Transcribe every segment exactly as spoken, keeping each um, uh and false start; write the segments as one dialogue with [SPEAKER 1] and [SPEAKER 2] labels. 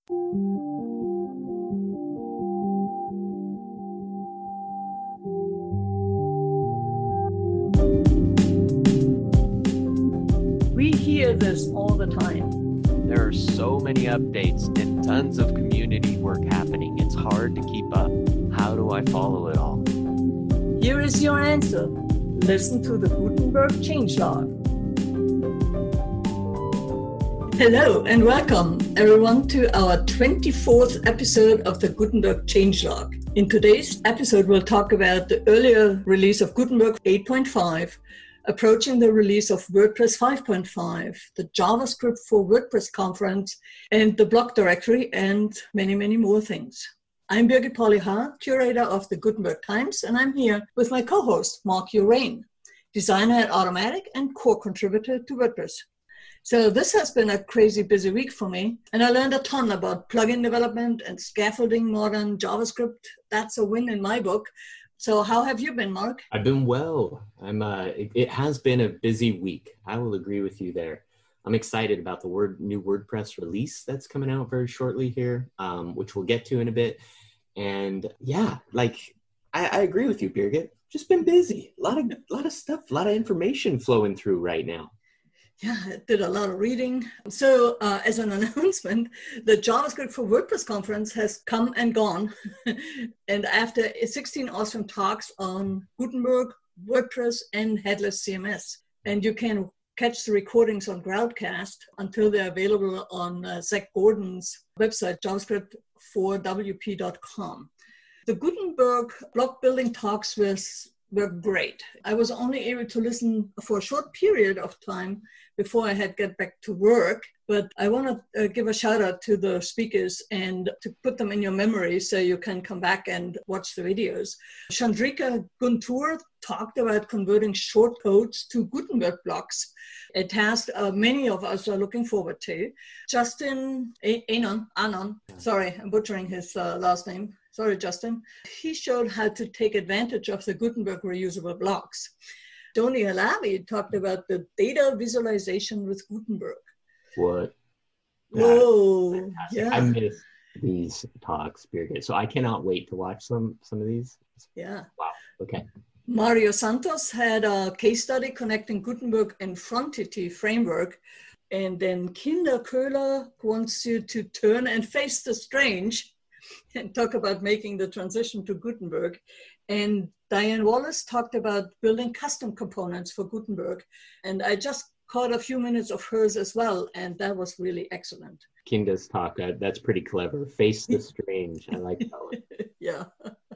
[SPEAKER 1] We hear this all the time.
[SPEAKER 2] There are so many updates and tons of community work happening. It's hard to keep up. How do I follow it all?
[SPEAKER 1] Here is your answer. Listen to the Gutenberg Changelog. Hello and welcome everyone to our twenty-fourth episode of the Gutenberg Changelog. In today's episode, we'll talk about the earlier release of Gutenberg eight point five, approaching the release of WordPress five point five, the JavaScript for WordPress conference, and the block directory, and many, many more things. I'm Birgit Pauli-Haar, curator of the Gutenberg Times, and I'm here with my co-host, Mark Urain, designer at Automattic and core contributor to WordPress. So this has been a crazy busy week for me, and I learned a ton about plugin development and scaffolding modern JavaScript. That's a win in my book. So how have you been, Mark?
[SPEAKER 3] I've been well. I'm. Uh, it, it has been a busy week. I will agree with you there. I'm excited about the word new WordPress release that's coming out very shortly here, um, which we'll get to in a bit. And yeah, like I, I agree with you, Birgit. Just been busy. A lot of, lot of stuff, a lot of information flowing through right now.
[SPEAKER 1] Yeah, I did a lot of reading. So uh, as an announcement, the JavaScript for WordPress conference has come and gone. And after sixteen awesome talks on Gutenberg, WordPress, and headless C M S. And you can catch the recordings on Groudcast until they're available on uh, Zach Gordon's website, javascript for w p dot com. The Gutenberg block building talks was, were great. I was only able to listen for a short period of time before I had to get back to work. But I want to uh, give a shout out to the speakers and to put them in your memory so you can come back and watch the videos. Chandrika Guntur talked about converting short codes to Gutenberg blocks, a task uh, many of us are looking forward to. Justin Anon, Anon, sorry, I'm butchering his uh, last name. Sorry, Justin. He showed how to take advantage of the Gutenberg reusable blocks. Tony Alavi talked about the data visualization with Gutenberg.
[SPEAKER 3] What?
[SPEAKER 1] Whoa, yeah.
[SPEAKER 3] I miss these talks, Birgit. So I cannot wait to watch some some of these.
[SPEAKER 1] Yeah.
[SPEAKER 3] Wow. Okay.
[SPEAKER 1] Mario Santos had a case study connecting Gutenberg and Frontity framework. And then Kinder Köhler wants you to turn and face the strange and talk about making the transition to Gutenberg. And Diane Wallace talked about building custom components for Gutenberg. And I just caught a few minutes of hers as well, and that was really excellent.
[SPEAKER 3] Kinda's talk, uh, that's pretty clever. Face the strange. I like that one.
[SPEAKER 1] Yeah.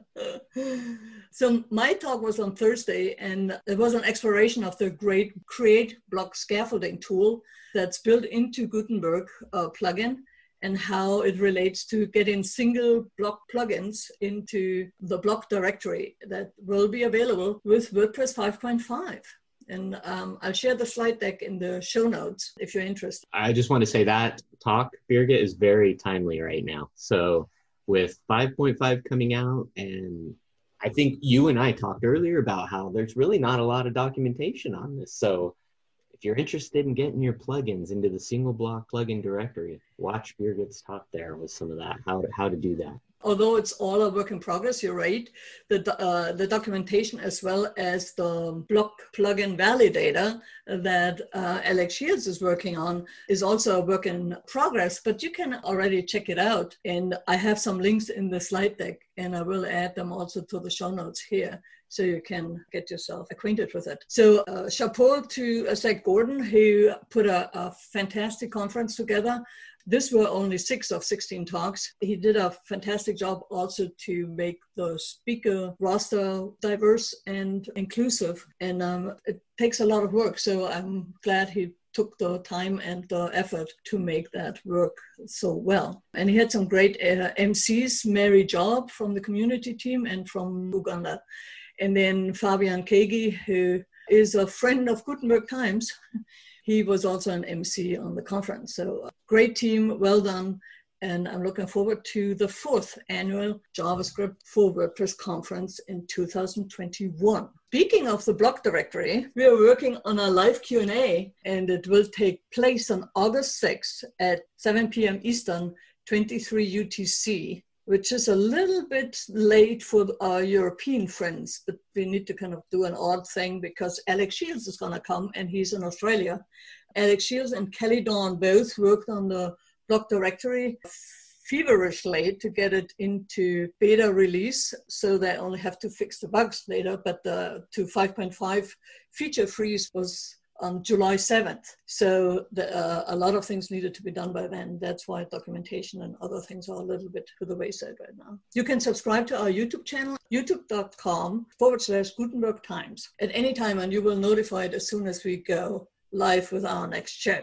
[SPEAKER 1] So my talk was on Thursday, and it was an exploration of the great Create block scaffolding tool that's built into Gutenberg uh, plugin, and how it relates to getting single block plugins into the block directory that will be available with WordPress five point five. And um, I'll share the slide deck in the show notes if you're interested.
[SPEAKER 3] I just want to say that talk, Birgit, is very timely right now. So with five point five coming out, and I think you and I talked earlier about how there's really not a lot of documentation on this. So if you're interested in getting your plugins into the single block plugin directory, watch Birgit's talk there with some of that, how to, how to do that.
[SPEAKER 1] Although it's all a work in progress, you're right. The, uh, the documentation as well as the block plugin validator that uh, Alex Shields is working on is also a work in progress, but you can already check it out. And I have some links in the slide deck, and I will add them also to the show notes here, so you can get yourself acquainted with it. So uh, chapeau to uh, Zach Gordon, who put a, a fantastic conference together. This were only six of sixteen talks. He did a fantastic job also to make the speaker roster diverse and inclusive. And um, it takes a lot of work. So I'm glad he took the time and the effort to make that work so well. And he had some great uh, M Cs, Mary Job from the community team and from Uganda. And then Fabian Kegi, who is a friend of Gutenberg Times. He was also an M C on the conference. So uh, great team, well done. And I'm looking forward to the fourth annual JavaScript for WordPress conference in two thousand twenty-one. Speaking of the block directory, we are working on a live Q and A, and it will take place on August sixth at seven p.m. Eastern twenty-three U T C, which is a little bit late for our European friends, but we need to kind of do an odd thing because Alex Shields is going to come and he's in Australia. Alex Shields and Kelly Dawn both worked on the block directory feverishly to get it into beta release, so they only have to fix the bugs later, but the to five point five feature freeze was on July seventh. So the, uh, a lot of things needed to be done by then. That's why documentation and other things are a little bit to the wayside right now. You can subscribe to our YouTube channel, youtube.com forward slash Gutenberg Times at any time, and you will notify it as soon as we go live with our next show.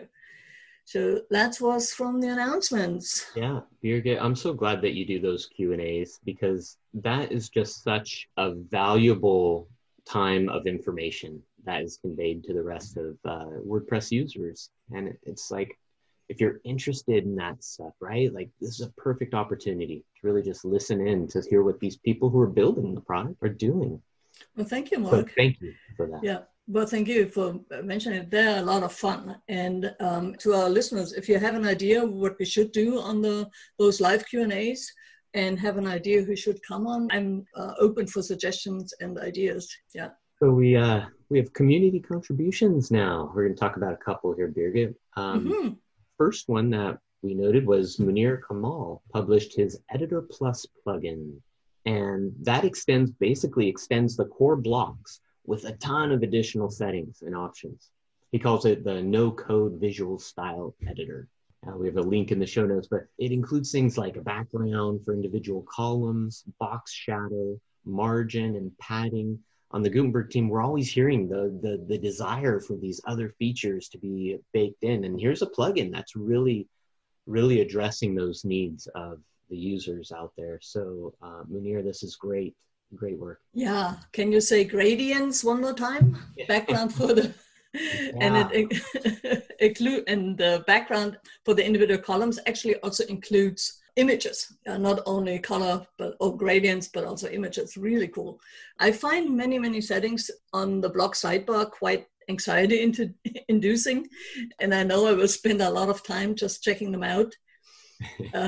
[SPEAKER 1] So that was from the announcements.
[SPEAKER 3] Yeah, Birgit, I'm so glad that you do those Q and A's, because that is just such a valuable time of information that is conveyed to the rest of uh, WordPress users. And it's like, if you're interested in that stuff, right? Like, this is a perfect opportunity to really just listen in to hear what these people who are building the product are doing.
[SPEAKER 1] Well, thank you, Mark.
[SPEAKER 3] So thank you for that.
[SPEAKER 1] Yeah. Well, thank you for mentioning it. They're a lot of fun. And um, to our listeners, if you have an idea of what we should do on the those live Q and A's and have an idea who should come on, I'm uh, open for suggestions and ideas. Yeah.
[SPEAKER 3] So we uh, we have community contributions now. We're going to talk about a couple here, Birgit. Um,
[SPEAKER 1] mm-hmm.
[SPEAKER 3] First one that we noted was Munir Kamal published his Editor Plus plugin. And that extends, basically extends the core blocks with a ton of additional settings and options. He calls it the no-code visual style editor. Uh, we have a link in the show notes, but it includes things like a background for individual columns, box shadow, margin, and padding. On the Gutenberg team, we're always hearing the, the, the desire for these other features to be baked in. And here's a plugin that's really, really addressing those needs of the users out there. So uh, Munir, this is great. Great work.
[SPEAKER 1] Yeah. Can you say gradients one more time? Background for the, yeah. and it include, and the background for the individual columns actually also includes images, uh, not only color, but or gradients, but also images. Really cool. I find many, many settings on the block sidebar quite anxiety into inducing. And I know I will spend a lot of time just checking them out. Uh,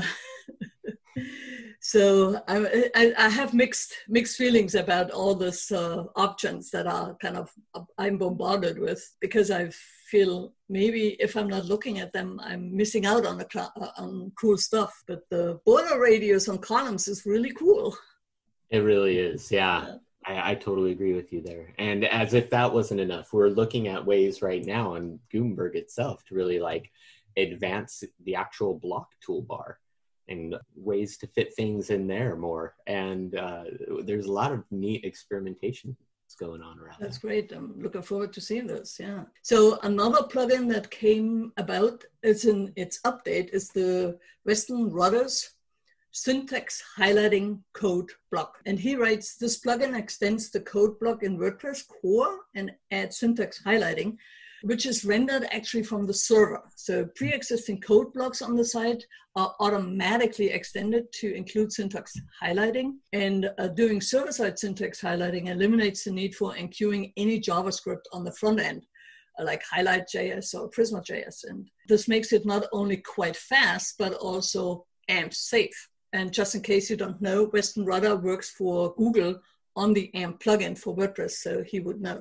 [SPEAKER 1] So I, I, I have mixed mixed feelings about all these uh, options that are kind of I'm bombarded with, because I feel maybe if I'm not looking at them, I'm missing out on a, on cool stuff. But the border radius on columns is really cool.
[SPEAKER 3] It really is, yeah. yeah. I, I totally agree with you there. And as if that wasn't enough, we're looking at ways right now on Gutenberg itself to really like advance the actual block toolbar and ways to fit things in there more. And uh, there's a lot of neat experimentation that's going on around
[SPEAKER 1] That's
[SPEAKER 3] there.
[SPEAKER 1] great. I'm looking forward to seeing this, yeah. So another plugin that came about, it's in its update, is the Weston Rudders Syntax Highlighting Code Block. And he writes, this plugin extends the code block in WordPress core and adds syntax highlighting, which is rendered actually from the server. So pre-existing code blocks on the site are automatically extended to include syntax highlighting. And uh, doing server-side syntax highlighting eliminates the need for enqueuing any JavaScript on the front end, uh, like Highlight.js or Prisma.js. And this makes it not only quite fast, but also A M P safe. And just in case you don't know, Weston Rudder works for Google on the A M P plugin for WordPress, so he would know.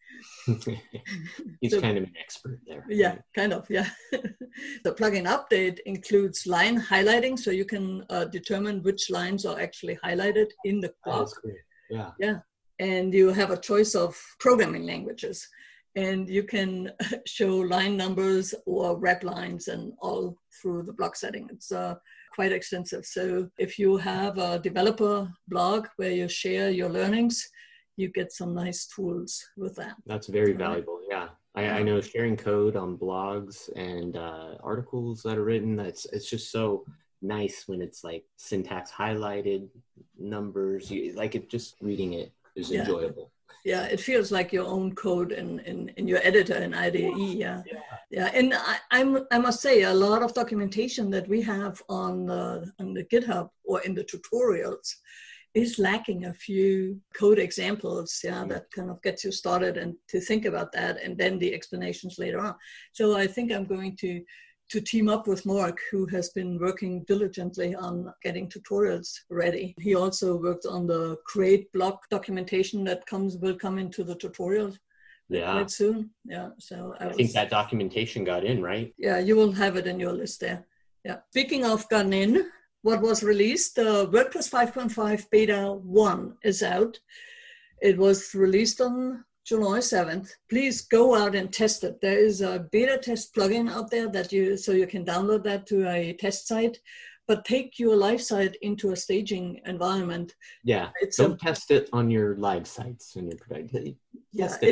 [SPEAKER 3] He's
[SPEAKER 1] so,
[SPEAKER 3] kind of an expert there.
[SPEAKER 1] Yeah, kind of, yeah. The plugin update includes line highlighting, so you can uh, determine which lines are actually highlighted in the block.
[SPEAKER 3] Oh, that's great. Yeah.
[SPEAKER 1] Yeah, and you have a choice of programming languages, and you can show line numbers or wrap lines and all through the block setting. It's uh, quite extensive. So if you have a developer blog where you share your learnings, you get some nice tools with that.
[SPEAKER 3] That's very valuable. Yeah. I, I know sharing code on blogs and uh, articles that are written, that's it's just so nice when it's like syntax highlighted, numbers, you, like it just reading it is
[SPEAKER 1] yeah.
[SPEAKER 3] enjoyable.
[SPEAKER 1] Yeah, it feels like your own code in, in, in your editor in I D E. Yeah, yeah, yeah. And I, I'm I must say, a lot of documentation that we have on uh, on the GitHub or in the tutorials is lacking a few code examples, yeah, that kind of gets you started and to think about that, and then the explanations later on. So I think I'm going to to team up with Mark, who has been working diligently on getting tutorials ready. He also worked on the Create block documentation that comes will come into the tutorial
[SPEAKER 3] Yeah.
[SPEAKER 1] quite soon. Yeah, so I,
[SPEAKER 3] I
[SPEAKER 1] was,
[SPEAKER 3] think that documentation got in, right?
[SPEAKER 1] Yeah, you will have it in your list there. Yeah. Speaking of gotten in, what was released, the uh, WordPress five point five Beta one is out. It was released on July seventh. Please go out and test it. There is a beta test plugin out there that you so you can download that to a test site, but take your live site into a staging environment.
[SPEAKER 3] Yeah,
[SPEAKER 1] it's
[SPEAKER 3] don't
[SPEAKER 1] a,
[SPEAKER 3] test it on your live sites in your product.
[SPEAKER 1] Yeah, it,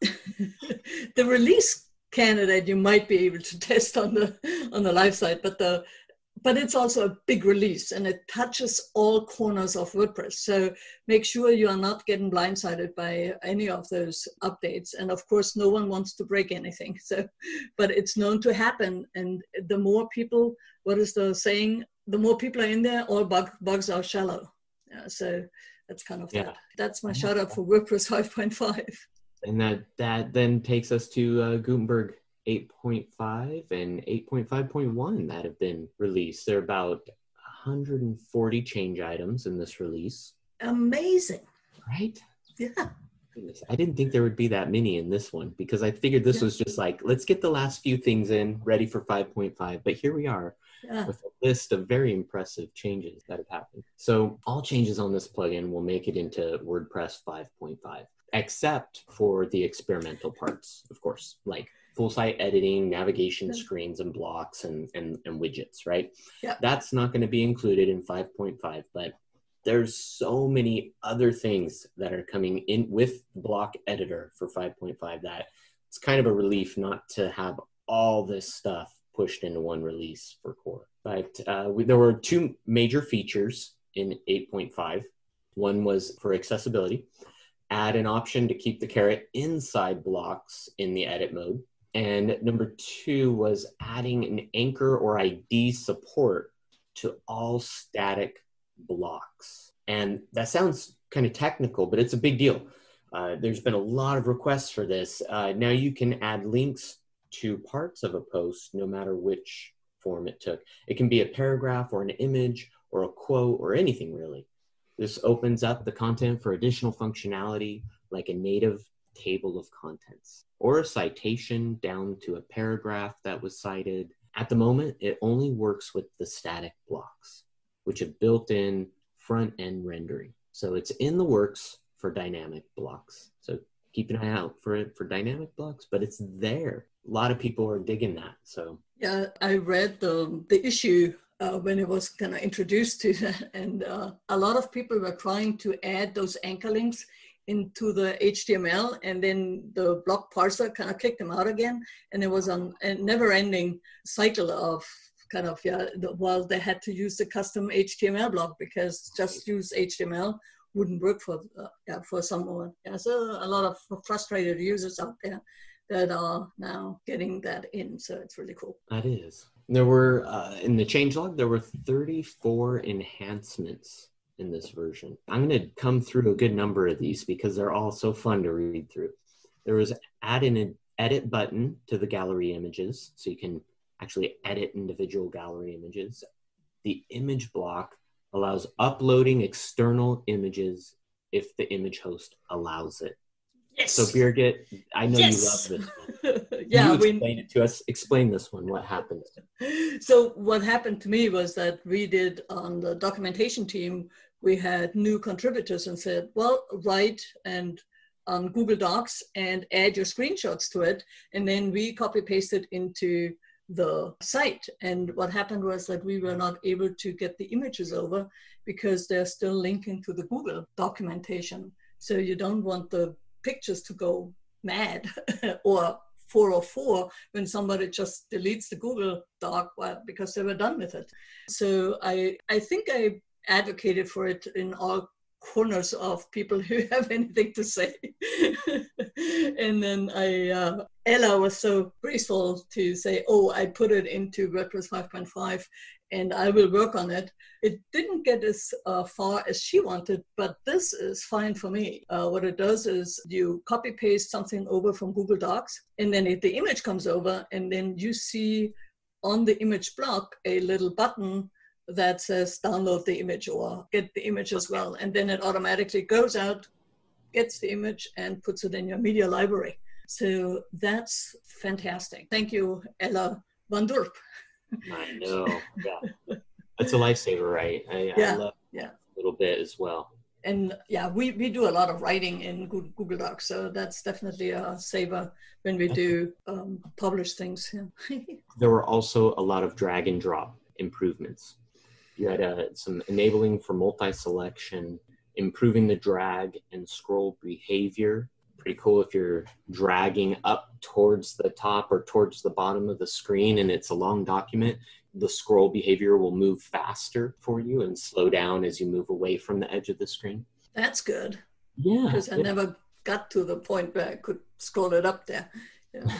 [SPEAKER 1] it, the release candidate you might be able to test on the on the live site, but the but it's also a big release and it touches all corners of WordPress. So make sure you are not getting blindsided by any of those updates. And of course, no one wants to break anything. So, but it's known to happen. And the more people, what is the saying? The more people are in there, all bug, bugs are shallow. Yeah, so that's kind of
[SPEAKER 3] yeah.
[SPEAKER 1] that. That's my shout out for WordPress five point five.
[SPEAKER 3] And that, that then takes us to uh, Gutenberg eight point five and eight point five point one that have been released. There are about one hundred forty change items in this release.
[SPEAKER 1] Amazing.
[SPEAKER 3] Right?
[SPEAKER 1] Yeah.
[SPEAKER 3] Goodness, I didn't think there would be that many in this one because I figured this yeah. was just like, let's get the last few things in ready for five point five. But here we are yeah. with a list of very impressive changes that have happened. So all changes on this plugin will make it into WordPress five point five, except for the experimental parts, of course, like full site editing, navigation screens and blocks and, and, and widgets, right?
[SPEAKER 1] Yeah.
[SPEAKER 3] That's not going to be included in five point five, but there's so many other things that are coming in with Block Editor for five point five that it's kind of a relief not to have all this stuff pushed into one release for core. But uh, we, there were two major features in eight point five. One was for accessibility. Add an option to keep the caret inside blocks in the edit mode. And number two was adding an anchor or I D support to all static blocks. And that sounds kind of technical, but it's a big deal. Uh, there's been a lot of requests for this. Uh, now you can add links to parts of a post, no matter which form it took. It can be a paragraph or an image or a quote or anything really. This opens up the content for additional functionality, like a native table of contents or a citation down to a paragraph that was cited. At the moment, it only works with the static blocks, which have built-in front-end rendering. So it's in the works for dynamic blocks. So keep an eye out for it for dynamic blocks, but it's there. A lot of people are digging that. So
[SPEAKER 1] yeah, I read the the issue Uh, when it was kind of introduced to that. And uh, a lot of people were trying to add those anchor links into the H T M L, and then the block parser kind of kicked them out again. And it was an, a never-ending cycle of kind of, yeah, the, well, they had to use the custom H T M L block because just use H T M L wouldn't work for, uh, yeah, for someone. Yeah, so a lot of frustrated users out there that are now getting that in. So it's really cool.
[SPEAKER 3] That is. There were, uh, in the changelog, there were thirty-four enhancements in this version. I'm going to come through a good number of these because they're all so fun to read through. There was add an edit button to the gallery images, so you can actually edit individual gallery images. The image block allows uploading external images if the image host allows it.
[SPEAKER 1] Yes.
[SPEAKER 3] So Birgit, I know yes. you love this one.
[SPEAKER 1] Yeah,
[SPEAKER 3] you explain
[SPEAKER 1] we,
[SPEAKER 3] it to us. Explain this one. What happened?
[SPEAKER 1] So what happened to me was that we did on the documentation team, we had new contributors and said, well, write and on Google Docs and add your screenshots to it. And then we copy pasted into the site. And what happened was that we were not able to get the images over because they're still linking to the Google documentation. So you don't want the pictures to go mad or four oh four when somebody just deletes the Google Doc well, because they were done with it. So I, I think I advocated for it in all corners of people who have anything to say. And then I, uh, Ella was so graceful to say, oh, I put it into WordPress five point five and I will work on it. It didn't get as uh, far as she wanted, but this is fine for me. Uh, what it does is you copy paste something over from Google Docs, and then it, the image comes over, and then you see on the image block a little button that says download the image or get the image as well. And then it automatically goes out, gets the image, and puts it in your media library. So that's fantastic. Thank you, Ella Van Dorp.
[SPEAKER 3] I know, yeah. That's a lifesaver, right? I,
[SPEAKER 1] yeah,
[SPEAKER 3] I love
[SPEAKER 1] yeah.
[SPEAKER 3] a little bit as well.
[SPEAKER 1] And yeah, we, we do a lot of writing in Google Docs, so that's definitely a saver when we do um, publish things. Yeah.
[SPEAKER 3] There were also a lot of drag and drop improvements. You had uh, some enabling for multi-selection, improving the drag and scroll behavior. Pretty cool if you're dragging up towards the top or towards the bottom of the screen and it's a long document, the scroll behavior will move faster for you and slow down as you move away from the edge of the screen.
[SPEAKER 1] That's good.
[SPEAKER 3] Yeah.
[SPEAKER 1] Because I
[SPEAKER 3] yeah.
[SPEAKER 1] never got to the point where I could scroll it up there. Yeah.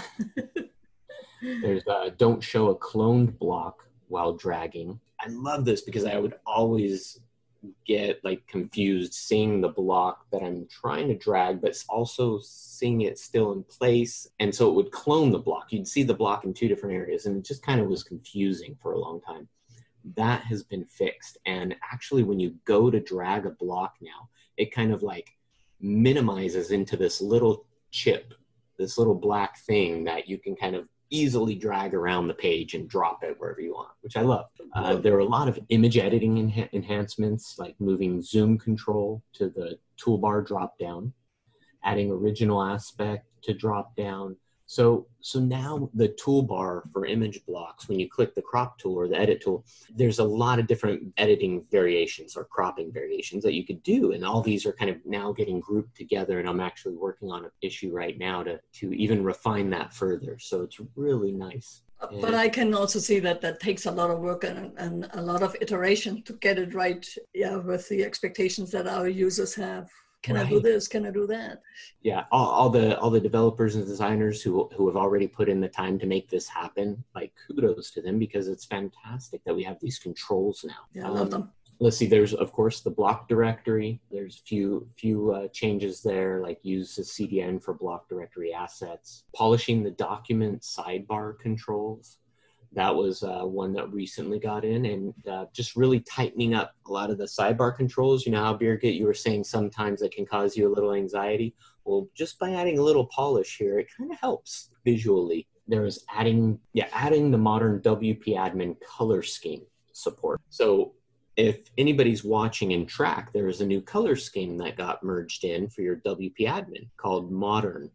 [SPEAKER 3] There's uh, don't show a cloned block while dragging. I love this because I would always get like confused seeing the block that I'm trying to drag, but also seeing it still in place. And so it would clone the block. You'd see the block in two different areas and it just kind of was confusing for a long time. That has been fixed. And actually when you go to drag a block now, it kind of like minimizes into this little chip, this little black thing that you can kind of easily drag around the page and drop it wherever you want, which I love. Uh, there are a lot of image editing enha- enhancements, like moving zoom control to the toolbar drop down, adding original aspect to drop down. So, so now the toolbar for image blocks, when you click the crop tool or the edit tool, there's a lot of different editing variations or cropping variations that you could do. And all these are kind of now getting grouped together. And I'm actually working on an issue right now to, to even refine that further. So it's really nice.
[SPEAKER 1] And but I can also see that that takes a lot of work and, and a lot of iteration to get it right. Yeah, with the expectations that our users have. Can right. I do this? Can I do that?
[SPEAKER 3] Yeah, all, all the all the developers and designers who who have already put in the time to make this happen, like kudos to them because it's fantastic that we have these controls now.
[SPEAKER 1] Yeah, I love um, them.
[SPEAKER 3] Let's see, there's of course the block directory. There's few few uh, changes there, like use the C D N for block directory assets. Polishing the document sidebar controls. That was uh, one that recently got in, and uh, just really tightening up a lot of the sidebar controls. You know how, Birgit, you were saying sometimes it can cause you a little anxiety? Well, just by adding a little polish here, it kind of helps visually. There is adding, yeah, adding the modern W P admin color scheme support. So if anybody's watching in Track, there is a new color scheme that got merged in for your W P admin called Modern.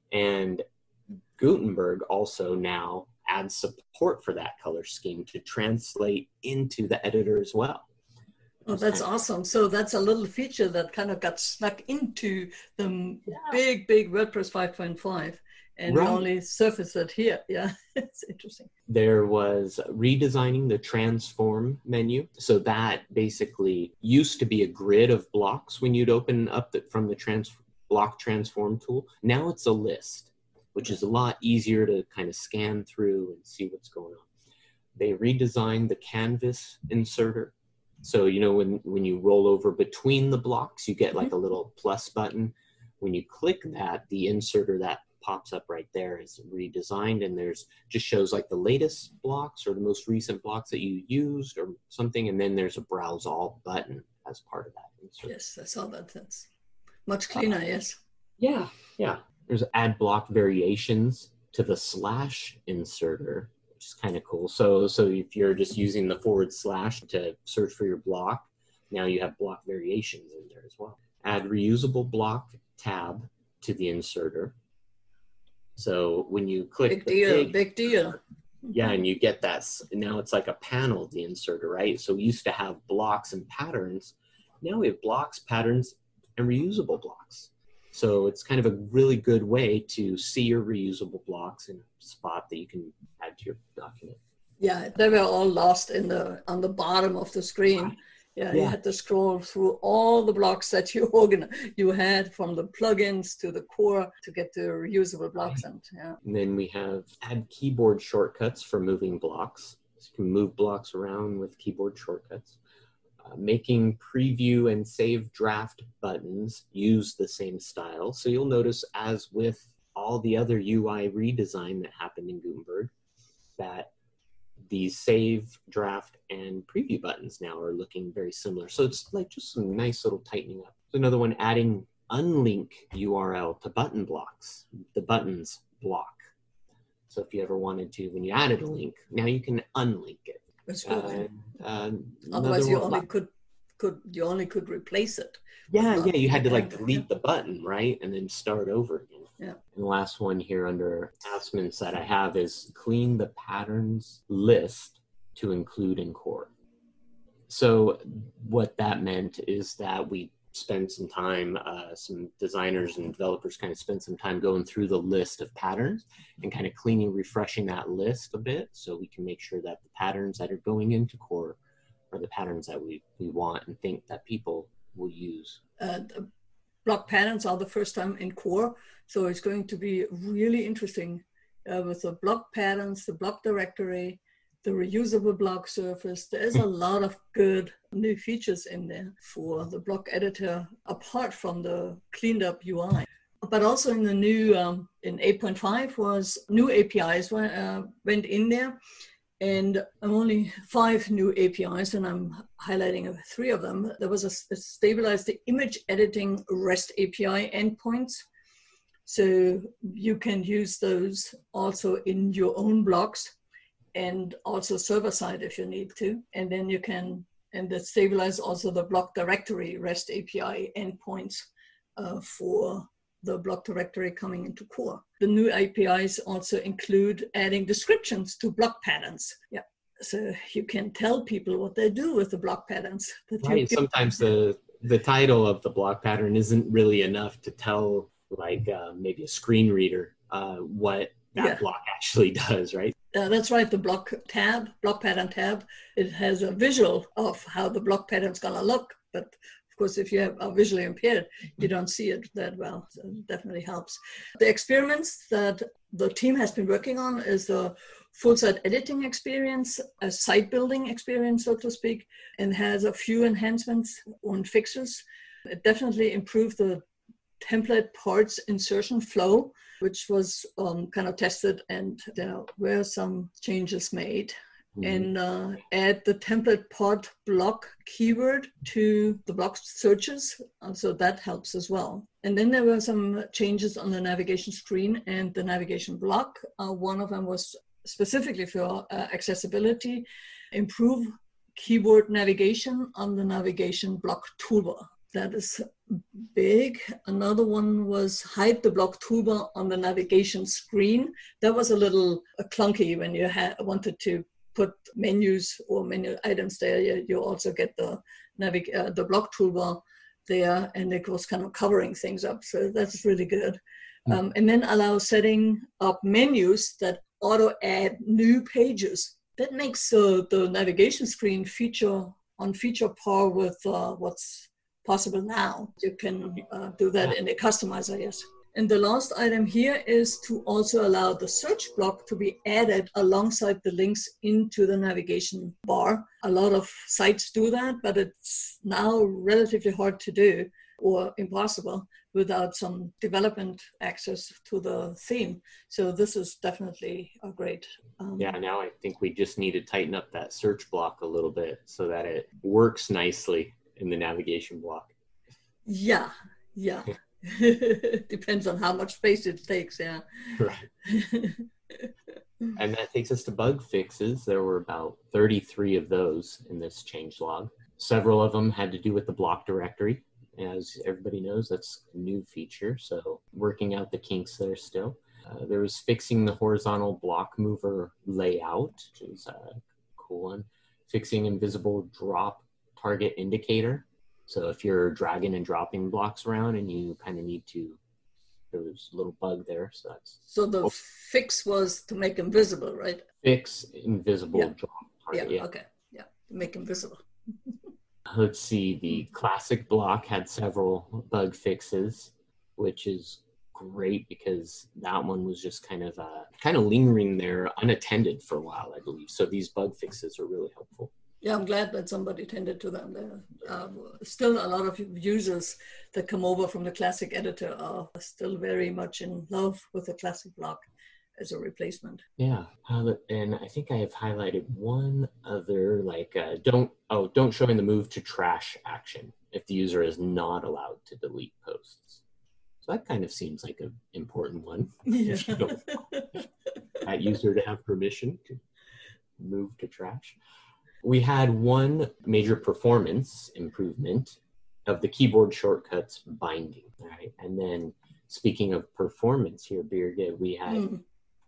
[SPEAKER 3] And Gutenberg also now adds support for that color scheme to translate into the editor as well.
[SPEAKER 1] Oh, that's awesome. So that's a little feature that kind of got snuck into the yeah. big, big WordPress five point five. And right. we only surfaced it here. Yeah, it's interesting.
[SPEAKER 3] There was redesigning the transform menu. So that basically used to be a grid of blocks when you'd open up the, from the trans, block transform tool. Now it's a list, which is a lot easier to kind of scan through and see what's going on. They redesigned the canvas inserter. So, you know, when, when you roll over between the blocks, you get like a little plus button. When you click that, the inserter that pops up right there is redesigned, and there's just shows like the latest blocks or the most recent blocks that you used or something. And then there's a browse all button as part of that insert.
[SPEAKER 1] Yes, I saw that. That's much cleaner, uh, yes.
[SPEAKER 3] Yeah, yeah. There's add block variations to the slash inserter, which is kind of cool. So, so if you're just using the forward slash to search for your block, now you have block variations in there as well. Add reusable block tab to the inserter. So when you click
[SPEAKER 1] big
[SPEAKER 3] the
[SPEAKER 1] deal,
[SPEAKER 3] big,
[SPEAKER 1] big deal.
[SPEAKER 3] Yeah, and you get that. Now it's like a panel, the inserter, right? So we used to have blocks and patterns. Now we have blocks, patterns, and reusable blocks. So it's kind of a really good way to see your reusable blocks in a spot that you can add to your document.
[SPEAKER 1] Yeah, they were all lost in the on the bottom of the screen.
[SPEAKER 3] Right.
[SPEAKER 1] Yeah,
[SPEAKER 3] yeah,
[SPEAKER 1] you had to scroll through all the blocks that you organ you had, from the plugins to the core, to get the reusable blocks.
[SPEAKER 3] Right.
[SPEAKER 1] And yeah.
[SPEAKER 3] And then we have add keyboard shortcuts for moving blocks. So you can move blocks around with keyboard shortcuts. Uh, making preview and save draft buttons use the same style. So you'll notice, as with all the other U I redesign that happened in Gutenberg, that the save, draft, and preview buttons now are looking very similar. So it's like just some nice little tightening up. Another one, adding unlink U R L to button blocks, the buttons block. So if you ever wanted to, when you added a link, now you can unlink it.
[SPEAKER 1] That's good.
[SPEAKER 3] Uh, uh,
[SPEAKER 1] Otherwise, you only
[SPEAKER 3] one,
[SPEAKER 1] could could you only could replace it.
[SPEAKER 3] Yeah, yeah, you had to like
[SPEAKER 1] Yeah.
[SPEAKER 3] delete the button, right? And then start over again.
[SPEAKER 1] Yeah.
[SPEAKER 3] And the last one here under announcements that I have is clean the patterns list to include in core. So what that meant is that we spent some time, uh, some designers and developers kind of spent some time going through the list of patterns and kind of cleaning, refreshing that list a bit so we can make sure that the patterns that are going into core are the patterns that we, we want and think that people will use.
[SPEAKER 1] Uh, the block patterns are the first time in core, so it's going to be really interesting uh, with the block patterns, the block directory, the reusable block surface. There's a lot of good new features in there for the block editor, apart from the cleaned up U I. But also in the new, um, in eight point five was new A P Is went, uh, went in there. And I'm only five new A P Is, and I'm highlighting three of them. There was a, a stabilized the image editing REST A P I endpoints. So you can use those also in your own blocks and also server side if you need to. And then you can, and that stabilize also the block directory REST A P I endpoints uh, for the block directory coming into core. The new A P Is also include adding descriptions to block patterns. Yeah, so you can tell people what they do with the block patterns. That you
[SPEAKER 3] Right.
[SPEAKER 1] give-
[SPEAKER 3] Sometimes the the title of the block pattern isn't really enough to tell, like uh, maybe a screen reader uh, what that
[SPEAKER 1] Yeah.
[SPEAKER 3] block actually does, right?
[SPEAKER 1] Uh, that's right, the block tab, block pattern tab, it has a visual of how the block pattern's gonna look, but of course, if you have, are visually impaired, you don't see it that well, so it definitely helps. The experiments that the team has been working on is the full site editing experience, a site building experience, so to speak, and has a few enhancements on fixes. It definitely improved the template parts insertion flow, which was um, kind of tested, and there were some changes made.
[SPEAKER 3] Mhm.
[SPEAKER 1] And uh, add the template pod block keyword to the block searches, uh, so that helps as well. And then there were some changes on the navigation screen and the navigation block. Uh, one of them was specifically for uh, accessibility, improve keyword navigation on the navigation block toolbar. That is big. Another one was hide the block toolbar on the navigation screen. That was a little uh, clunky when you had wanted to put menus or menu items there. You, you also get the navig uh, the block toolbar there, and it was kind of covering things up. So that's really good. Um, and then allow setting up menus that auto add new pages. That makes uh, the navigation screen feature on feature par with uh, what's possible now. You can uh, do that in a customizer, yes. And the last item here is to also allow the search block to be added alongside the links into the navigation bar. A lot of sites do that, but it's now relatively hard to do or impossible without some development access to the theme. So this is definitely a great. Um,
[SPEAKER 3] Yeah, now I think we just need to tighten up that search block a little bit so that it works nicely in the navigation block.
[SPEAKER 1] Yeah, yeah. Depends on how much space it takes, yeah.
[SPEAKER 3] Right. And that takes us to bug fixes. There were about thirty-three of those in this changelog. Several of them had to do with the block directory. As everybody knows, that's a new feature, so working out the kinks there still. Uh, there was fixing the horizontal block mover layout, which is a cool one. Fixing invisible drop target indicator. So if you're dragging and dropping blocks around and you kind of need to, there was a little bug there. So that's
[SPEAKER 1] So the
[SPEAKER 3] oh.
[SPEAKER 1] fix was to make them visible, right?
[SPEAKER 3] Fix invisible
[SPEAKER 1] Yeah.
[SPEAKER 3] drop
[SPEAKER 1] Yeah,
[SPEAKER 3] target. Yeah.
[SPEAKER 1] okay, yeah, make them visible.
[SPEAKER 3] Let's see, the classic block had several bug fixes, which is great because that one was just kind of uh, kind of lingering there unattended for a while, I believe. So these bug fixes are really helpful.
[SPEAKER 1] Yeah, I'm glad that somebody tended to them. There are uh, still a lot of users that come over from the classic editor are still very much in love with the classic block. as a replacement.
[SPEAKER 3] Yeah, uh, and I think I have highlighted one other, like uh, don't oh don't show in the move to trash action if the user is not allowed to delete posts. So that kind of seems like an important one.
[SPEAKER 1] Yeah.
[SPEAKER 3] You don't want that user to have permission to move to trash. We had one major performance improvement of the keyboard shortcuts binding, right? And then speaking of performance here, Birgit, we had mm.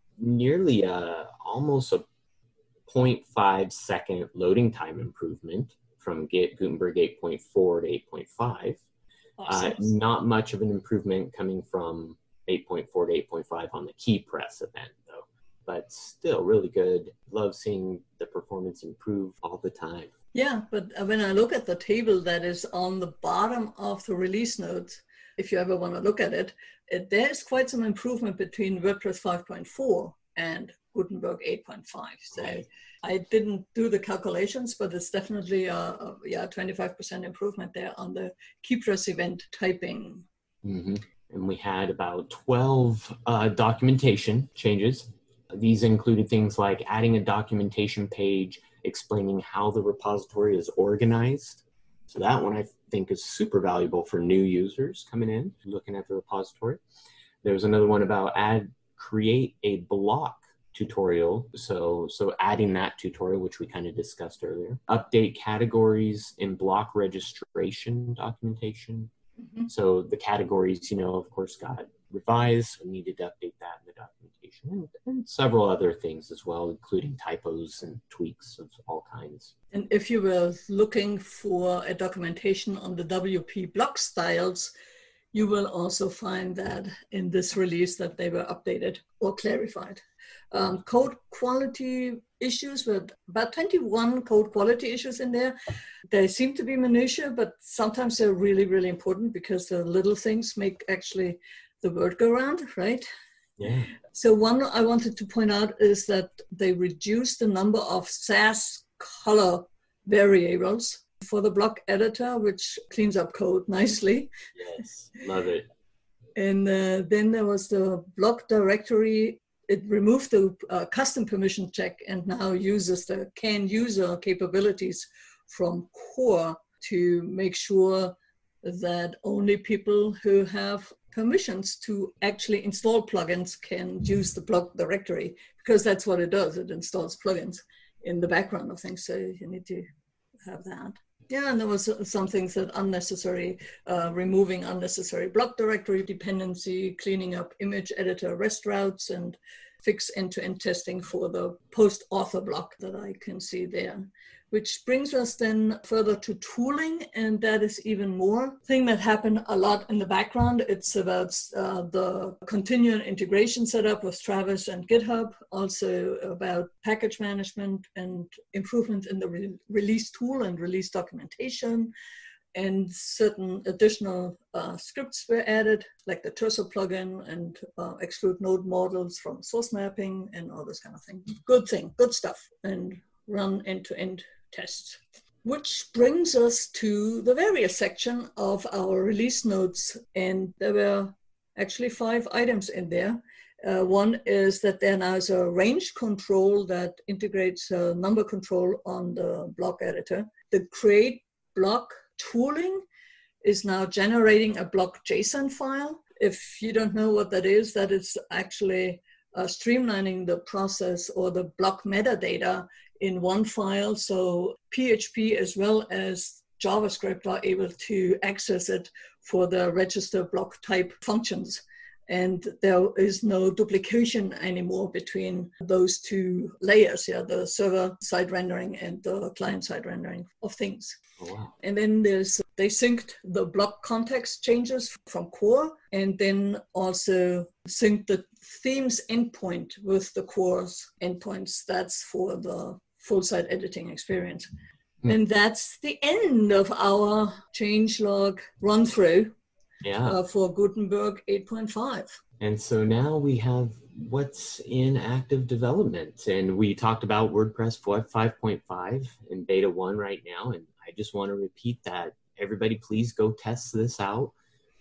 [SPEAKER 3] nearly a, almost a zero point five second loading time improvement from Gutenberg eight point four to eight point five. Awesome. Uh, not much of an improvement coming from eight point four to eight point five on the key press event, though. But still really good. Love seeing the performance improve all the time.
[SPEAKER 1] Yeah, but when I look at the table that is on the bottom of the release notes, if you ever want to look at it, it there's quite some improvement between WordPress five point four and Gutenberg eight point five. So right. I didn't do the calculations, but it's definitely a, a yeah twenty-five percent improvement there on the KeyPress event typing.
[SPEAKER 3] Mm-hmm. And we had about twelve uh, documentation changes. These included things like adding a documentation page explaining how the repository is organized. So that one I think is super valuable for new users coming in, looking at the repository. There's another one about add, create a block tutorial. So, so adding that tutorial, which we kind of discussed earlier. Update categories in block registration documentation. Mm-hmm. So the categories, you know, of course, got revised. So we needed to update that in the documentation, and, and several other things as well, including typos and tweaks of all kinds.
[SPEAKER 1] And if you were looking for a documentation on the W P block styles, you will also find that in this release that they were updated or clarified. Um, code quality issues, with about twenty-one code quality issues in there. They seem to be minutiae, but sometimes they're really, really important because the little things make actually the word go round, right?
[SPEAKER 3] Yeah.
[SPEAKER 1] So one I wanted to point out is that they reduced the number of Sass color variables for the block editor, which cleans up code nicely.
[SPEAKER 3] Yes, love it.
[SPEAKER 1] And uh, then there was the block directory. It removed the uh, custom permission check and now uses the can user capabilities from core to make sure that only people who have permissions to actually install plugins can use the block directory, because that's what it does. It installs plugins in the background of things. So you need to have that. Yeah, and there was some things that unnecessary, uh, removing unnecessary block directory dependency, cleaning up image editor rest routes, and fix end-to-end testing for the post-author block that I can see there. Which brings us then further to tooling, and that is even more thing that happened a lot in the background. It's about uh, the continuing integration setup with Travis and GitHub, also about package management and improvement in the re release tool and release documentation, and certain additional uh, scripts were added, like the Terso plugin and uh, exclude node models from source mapping and all this kind of thing. Good thing, good stuff, and run end-to-end tests. Which brings us to the various section of our release notes, and there were actually five items in there. Uh, one is that there now is a range control that integrates uh, number control on the block editor. The create block tooling is now generating a block JSON file. If you don't know what that is, that is actually uh, streamlining the process or the block metadata in one file, so P H P as well as JavaScript are able to access it for the register block type functions. And there is no duplication anymore between those two layers, yeah, the server-side rendering and the client-side rendering of things.
[SPEAKER 3] Oh, wow.
[SPEAKER 1] And then there's, they synced the block context changes from core, and then also synced the themes endpoint with the core's endpoints. That's for the full-site editing experience. Mm. And that's the end of our changelog run-through. Yeah. Uh, for Gutenberg eight point five.
[SPEAKER 3] And so now we have what's in active development. And we talked about WordPress five point five in beta one right now. And I just want to repeat that. Everybody, please go test this out.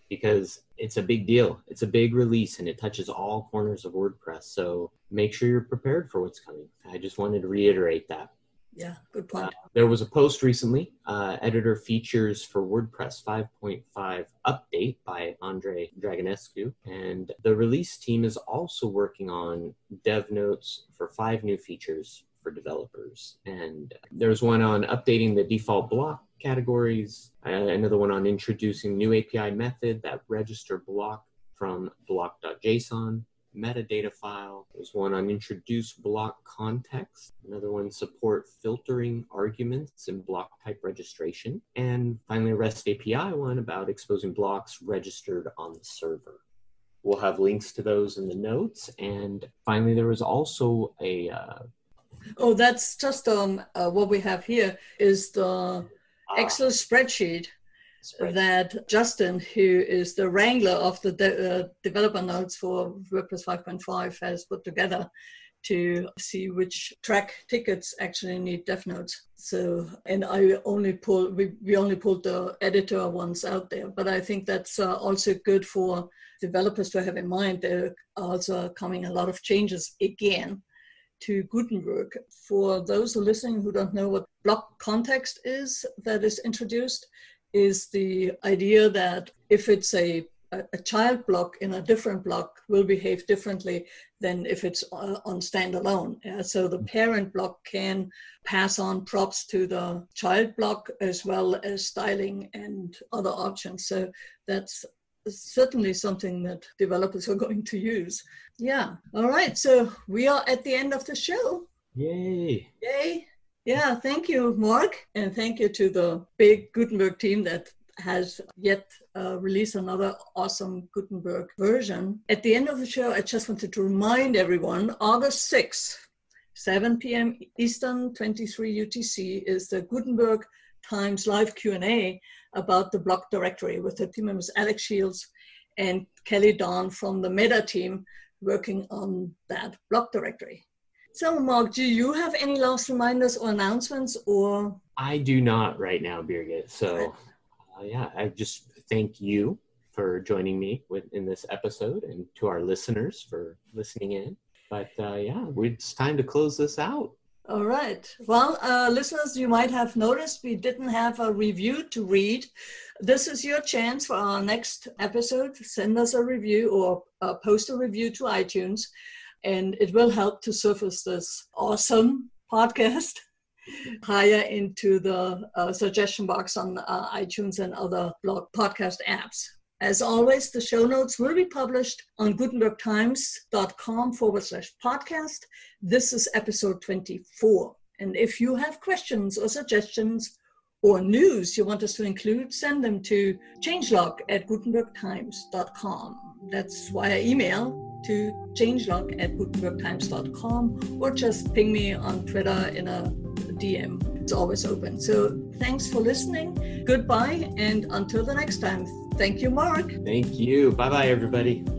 [SPEAKER 3] because it's a big deal. It's a big release and it touches all corners of WordPress. So make sure you're prepared for what's coming. I just wanted to reiterate that.
[SPEAKER 1] Yeah, good point.
[SPEAKER 3] Uh, there was a post recently, uh, editor features for WordPress five point five update by Andre Dragonescu. And the release team is also working on dev notes for five new features for developers. And there's one on updating the default block categories, uh, another one on introducing new A P I method that register block from block.json metadata file. There's one on introduce block context, another one support filtering arguments and block type registration, and finally a REST A P I one about exposing blocks registered on the server. We'll have links to those in the notes. And finally, there was also a uh,
[SPEAKER 1] oh, that's just um uh, what we have here is the Excel spreadsheet Spread. that Justin, who is the wrangler of the de- uh, developer notes for WordPress five point five, has put together to see which track tickets actually need dev notes. So, and I only pull, we, we only pulled the editor ones out there, but I think that's uh, also good for developers to have in mind. There are also coming a lot of changes again to Gutenberg. For those who are listening who don't know what block context is that is introduced, is the idea that if it's a, a child block in a different block will behave differently than if it's uh, on standalone. Yeah, so the parent block can pass on props to the child block as well as styling and other options. So that's certainly something that developers are going to use. Yeah. All right. So we are at the end of the show.
[SPEAKER 3] Yay.
[SPEAKER 1] Yay. Yeah. Thank you, Mark. And thank you to the big Gutenberg team that has yet uh, released another awesome Gutenberg version. At the end of the show, I just wanted to remind everyone, August sixth, seven p.m. Eastern, twenty-three U T C, is the Gutenberg Times live Q and A about the block directory with the team members Alex Shields and Kelly Dawn from the Meta team working on that block directory. So, Mark, do you have any last reminders or announcements? Or
[SPEAKER 3] I do not right now, Birgit. So, uh, yeah, I just thank you for joining me with, in this episode, and to our listeners for listening in. But uh, yeah, it's time to close this out.
[SPEAKER 1] All right. Well, uh, listeners, you might have noticed we didn't have a review to read. This is your chance for our next episode. Send us a review or uh, post a review to iTunes, and it will help to surface this awesome podcast higher into the uh, suggestion box on uh, iTunes and other blog podcast apps. As always, the show notes will be published on gutenbergtimes.com forward slash podcast. This is episode twenty-four. And if you have questions or suggestions or news you want us to include, send them to changelog at gutenbergtimes dot com. That's via email to changelog at gutenbergtimes dot com, or just ping me on Twitter in a D M. It's always open. So thanks for listening. Goodbye. And until the next time. Thank you, Mark.
[SPEAKER 3] Thank you. Bye-bye, everybody.